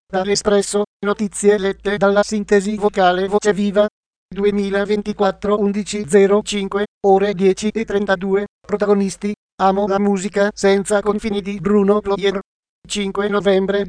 Dall'Espresso, notizie lette dalla sintesi vocale Voce Viva. 2024 11:05, ore 10:32, protagonisti, amo la musica senza confini di Bruno Ployer. 5 novembre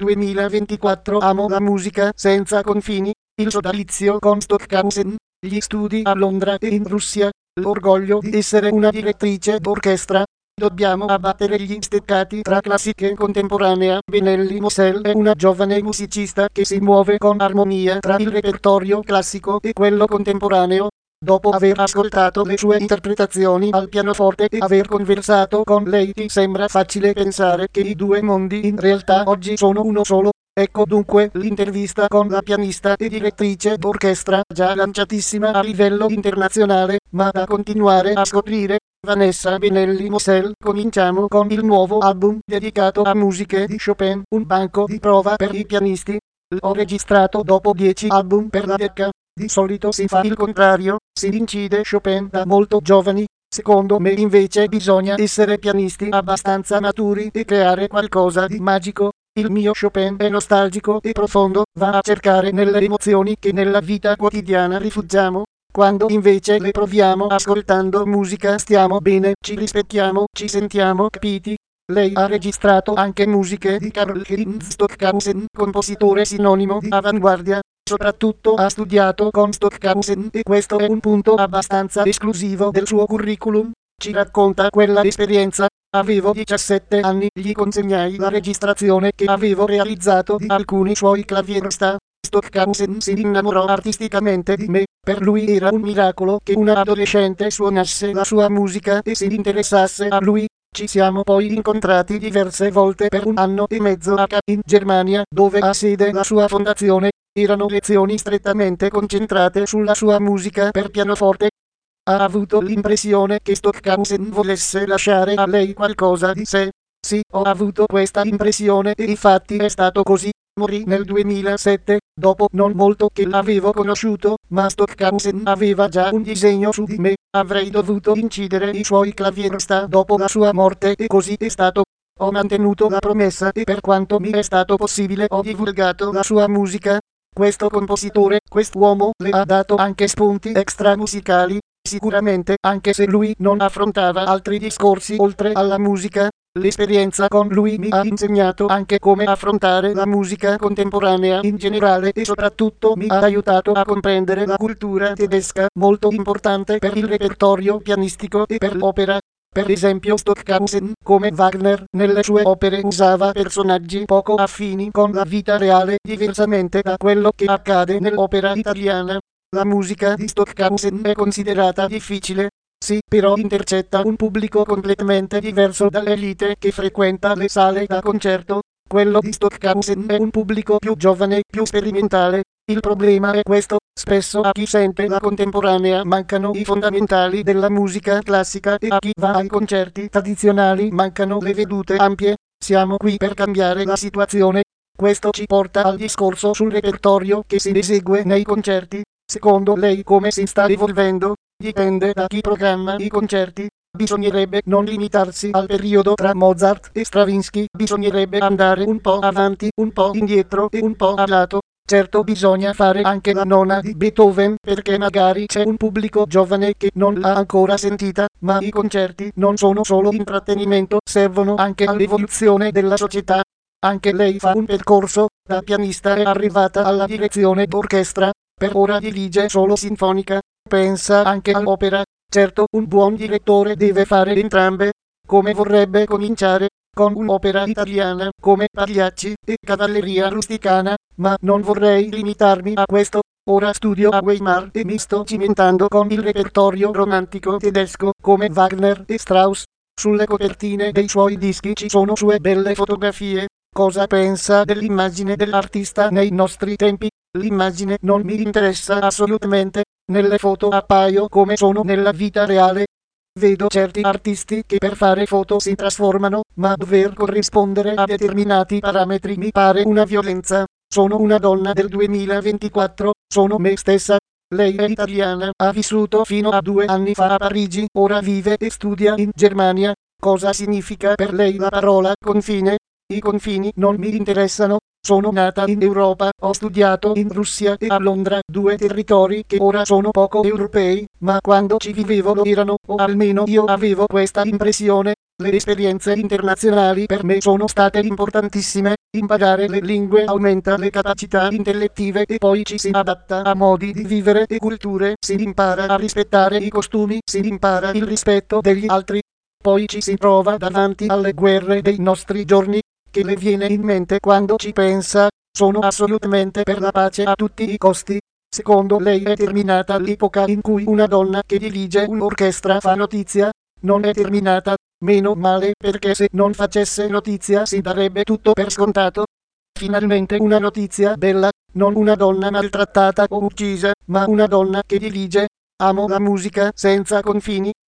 2024 amo la musica senza confini, il sodalizio con Stockhausen, gli studi a Londra e in Russia, l'orgoglio di essere una direttrice d'orchestra. Dobbiamo abbattere gli steccati tra classica e contemporanea. Benelli Mosel è una giovane musicista che si muove con armonia tra il repertorio classico e quello contemporaneo. Dopo aver ascoltato le sue interpretazioni al pianoforte e aver conversato con lei, ti sembra facile pensare che i due mondi in realtà oggi sono uno solo. Ecco dunque l'intervista con la pianista e direttrice d'orchestra, già lanciatissima a livello internazionale, ma da continuare a scoprire. Vanessa Benelli Mosel. Cominciamo con il nuovo album dedicato a musiche di Chopin, un banco di prova per i pianisti. L'ho registrato dopo 10 album per la Decca. Di solito si fa il contrario, si incide Chopin da molto giovani. Secondo me invece bisogna essere pianisti abbastanza maturi e creare qualcosa di magico. Il mio Chopin è nostalgico e profondo, va a cercare nelle emozioni che nella vita quotidiana rifuggiamo. Quando invece le proviamo ascoltando musica stiamo bene, ci rispecchiamo, ci sentiamo capiti. Lei ha registrato anche musiche di Karl Heinz Stockhausen, compositore sinonimo di avanguardia. Soprattutto ha studiato con Stockhausen e questo è un punto abbastanza esclusivo del suo curriculum. Ci racconta quella esperienza. Avevo 17 anni, gli consegnai la registrazione che avevo realizzato di alcuni suoi claviersta. Stockhausen si innamorò artisticamente di me. Per lui era un miracolo che una adolescente suonasse la sua musica e si interessasse a lui. Ci siamo poi incontrati diverse volte per 1 anno e mezzo a Kassel in Germania, dove ha sede la sua fondazione. Erano lezioni strettamente concentrate sulla sua musica per pianoforte. Ha avuto l'impressione che Stockhausen volesse lasciare a lei qualcosa di sé. Sì, ho avuto questa impressione e infatti è stato così. Morì nel 2007, dopo non molto che l'avevo conosciuto, ma Stockhausen aveva già un disegno su di me. Avrei dovuto incidere i suoi claviersta dopo la sua morte e così è stato. Ho mantenuto la promessa e per quanto mi è stato possibile ho divulgato la sua musica. Questo compositore, quest'uomo, le ha dato anche spunti extramusicali. Sicuramente, anche se lui non affrontava altri discorsi oltre alla musica, l'esperienza con lui mi ha insegnato anche come affrontare la musica contemporanea in generale e soprattutto mi ha aiutato a comprendere la cultura tedesca, molto importante per il repertorio pianistico e per l'opera. Per esempio Stockhausen, come Wagner, nelle sue opere usava personaggi poco affini con la vita reale, diversamente da quello che accade nell'opera italiana. La musica di Stockhausen è considerata difficile. Sì, però intercetta un pubblico completamente diverso dall'elite che frequenta le sale da concerto. Quello di Stockhausen è un pubblico più giovane, più sperimentale. Il problema è questo, spesso a chi sente la contemporanea mancano i fondamentali della musica classica e a chi va ai concerti tradizionali mancano le vedute ampie. Siamo qui per cambiare la situazione. Questo ci porta al discorso sul repertorio che si esegue nei concerti. Secondo lei come si sta evolvendo? Dipende da chi programma i concerti. Bisognerebbe non limitarsi al periodo tra Mozart e Stravinsky, bisognerebbe andare un po' avanti, un po' indietro e un po' a lato. Certo bisogna fare anche la nona di Beethoven perché magari c'è un pubblico giovane che non l'ha ancora sentita, ma i concerti non sono solo intrattenimento, servono anche all'evoluzione della società. Anche lei fa un percorso, da pianista è arrivata alla direzione d'orchestra. Per ora dirige solo sinfonica, pensa anche all'opera. Certo, un buon direttore deve fare entrambe. Come vorrebbe cominciare? Con un'opera italiana come Pagliacci e Cavalleria Rusticana, ma non vorrei limitarmi a questo. Ora studio a Weimar e mi sto cimentando con il repertorio romantico tedesco come Wagner e Strauss. Sulle copertine dei suoi dischi ci sono sue belle fotografie. Cosa pensa dell'immagine dell'artista nei nostri tempi? L'immagine non mi interessa assolutamente. Nelle foto appaio come sono nella vita reale. Vedo certi artisti che per fare foto si trasformano, ma dover corrispondere a determinati parametri mi pare una violenza. Sono una donna del 2024, sono me stessa. Lei è italiana, ha vissuto fino a 2 anni fa a Parigi, ora vive e studia in Germania. Cosa significa per lei la parola confine? I confini non mi interessano. Sono nata in Europa, ho studiato in Russia e a Londra, due territori che ora sono poco europei, ma quando ci vivevo lo erano, o almeno io avevo questa impressione. Le esperienze internazionali per me sono state importantissime. Imparare le lingue aumenta le capacità intellettive e poi ci si adatta a modi di vivere e culture, si impara a rispettare i costumi, si impara il rispetto degli altri. Poi ci si trova davanti alle guerre dei nostri giorni. Che le viene in mente quando ci pensa? Sono assolutamente per la pace a tutti i costi. Secondo lei è terminata l'epoca in cui una donna che dirige un'orchestra fa notizia? Non è terminata. Meno male, perché se non facesse notizia si darebbe tutto per scontato. Finalmente una notizia bella, non una donna maltrattata o uccisa, ma una donna che dirige. Amo la musica senza confini.